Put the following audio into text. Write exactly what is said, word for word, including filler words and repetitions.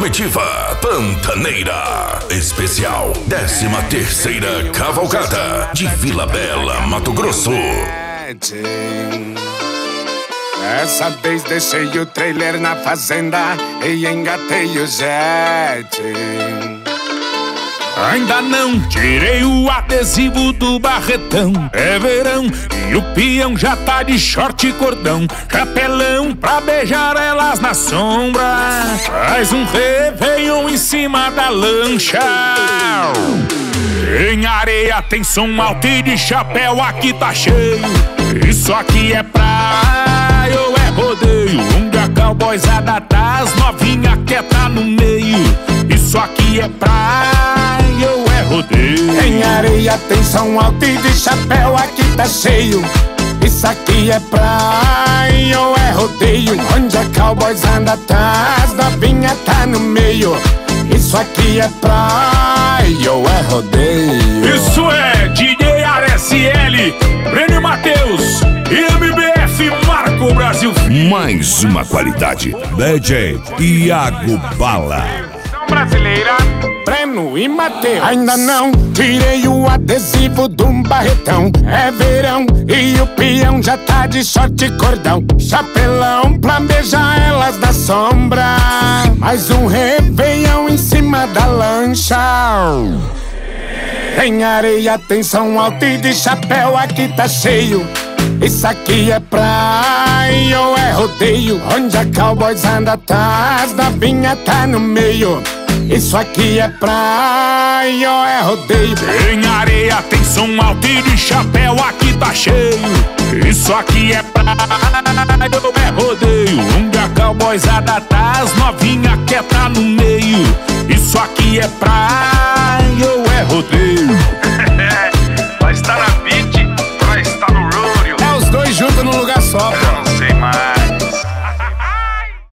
Comitiva Pantaneira. Especial décima terceira Cavalgada de Vila Bela, Mato Grosso. Dessa vez deixei o trailer na fazenda e engatei o jet. Ainda não tirei o adesivo do barretão. É verão e o peão já tá de short e cordão, chapelão pra beijar elas na sombra. Faz um réveillon em cima da lancha. Em areia tem som alto e de chapéu aqui tá cheio. Isso aqui é praia ou é rodeio? Onde a cowboyzada tá, as novinha quer tá no meio. Isso aqui é praia ou é rodeio? Em areia tem som alto e de chapéu aqui tá cheio. Isso aqui é praia ou é rodeio? Onde a cowboyzada tá, as novinha tá no meio. Isso aqui é praia ou é rodeio? Isso é D J R S L, Breno Matheus e M B F Marco Brasil. Mais uma qualidade. D J Iago Bala. Brasileira, Breno e Matheus. Ainda não tirei o adesivo de um barretão. É verão e o peão já tá de short e cordão, chapelão pra beijar elas na sombra. Mais um réveillon em cima da lancha. Em areia tem som alto e de chapéu aqui tá cheio. Isso aqui é praia ou é rodeio? Onde a cowboyzada tá, as novinha tá no meio. Isso aqui é praia ou é rodeio? Em areia tem som alto e de chapéu aqui tá cheio. Isso aqui é praia ou é rodeio? Onde a cowboyzada tá, as novinha quer tá no meio. Isso aqui é praia